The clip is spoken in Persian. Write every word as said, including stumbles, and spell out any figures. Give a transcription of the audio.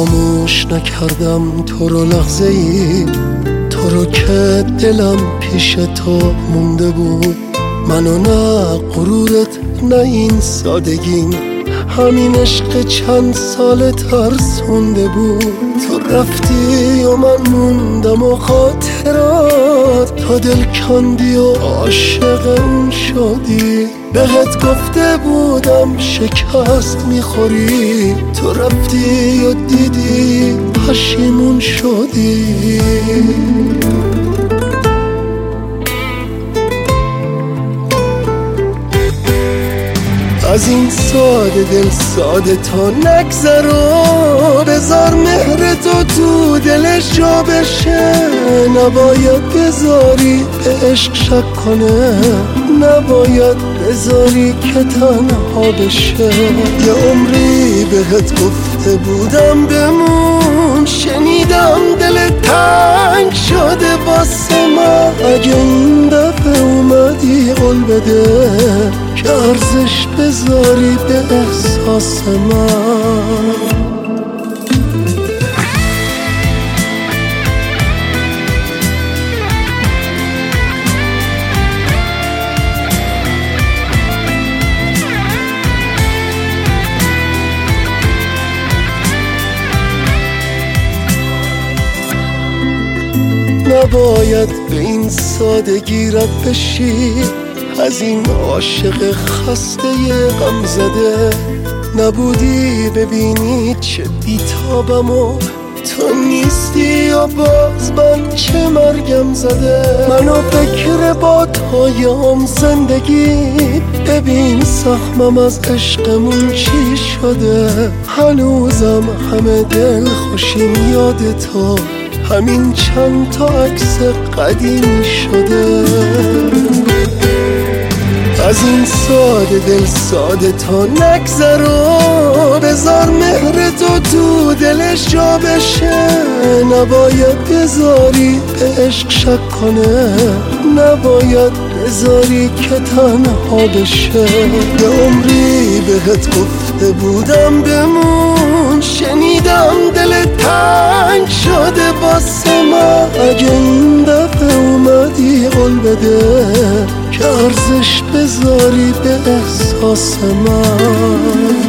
خاموش نکردم تو رو لحظه ای، تو رو که دلم پیش تو مونده بود. منو نه غرورت نه این سادگیم، همین عشق چند سال ترسونده بود. تو رفتی و من موندم و خاطرات، تا دل کندی و عاشق اون شدی. بهت گفته بودم شکست میخوری، تو رفتی و دیدی پشیمون شدی. از این ساده دل ساده تا نگذر و بذار مهر تو تو دلش جا بشه. نباید بذاری به عشق شک کنه، نباید بذاری که تنها بشه. یه عمری بهت گفته بودم بمون، شنیدم دل تنگ شده واسه من. اگه این دفعه اومدی قول بده که ارزش بذاری به احساس من. نباید به این سادگی رد بشی، از این عاشق خسته غم زده. نبودی ببینی چه بیتابم و تو نیستی و باز من چه مرگم زده. منو فکر با تویم زندگی، ببین سهمم از عشقمون چی شده. هنوزم همه دل خوشیم یاد تو، همین چند تا عکس قدیمی شده. از این ساده دل ساده تا نگذر و بذار مهر تو تو دلش جا بشه. نباید بذاری به عشق شک کنه، نباید بذاری که تنها بشه. یه عمری بهت گفته بودم بمون، شنیدم دل تنگ شده واسه من. اگه این دفعه اومدی قول بده که ارزش بذاری به احساس من.